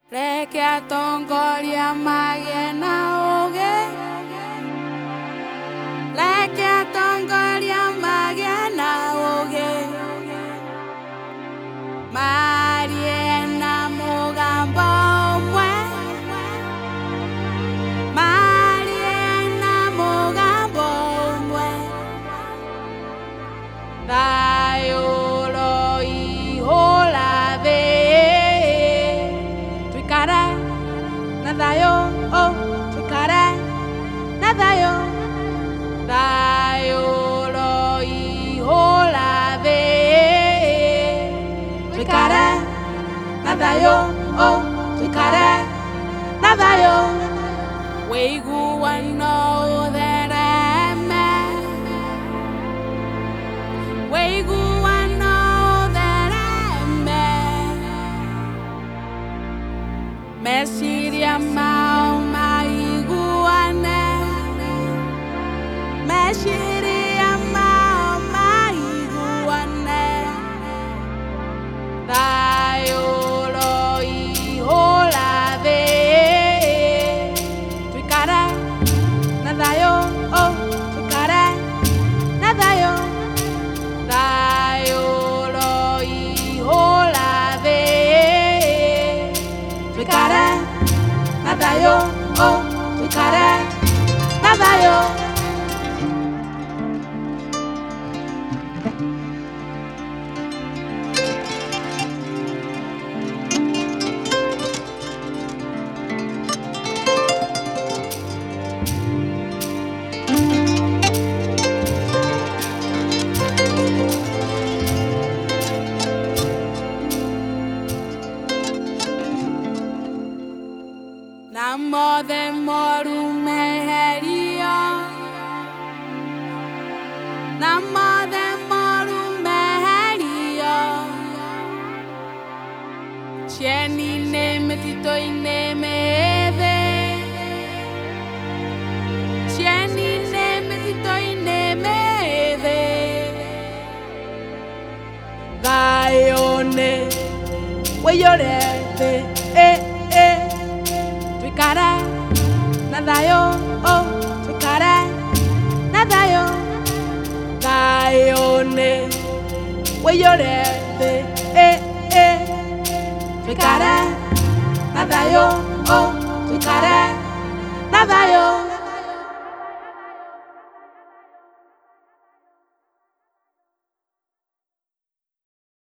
Reke atongoria magĩe na ũũgĩ, reke atongoria magĩe na ũũgĩ, marie na mũgambo ũmwe, marie na mũgambo ũmwe, thayũ ũroihũra thĩ, tuikare na thayũ, tuikare na thayũ, thayũ ũroihũra thĩ, tuikare na thayũ, tuikare na thayũ, wĩiguano ũthereme, wĩiguano ũthereme, meciria mao maiguane, meciria mao maiguane, thayũ ũroihũra thĩ, tuikare na thayũ, tuikare na thayũ, thayũ ũroihũra thĩ, tuikare na thayũ, tuikare na thayũ. Na mothe moru meherio, na mothe moru meherio, cieni-inĩ mĩtitũ-inĩ mĩĩthĩ, cieni-inĩ mĩtitũ-inĩ mĩĩthĩ, thayũ nĩ wĩiyũre thĩ, tuikare na thayũ, tuikare na thayũ, thayũ nĩ wĩiyũre thĩ, tuikare na thayũ, tuikare na thayũ.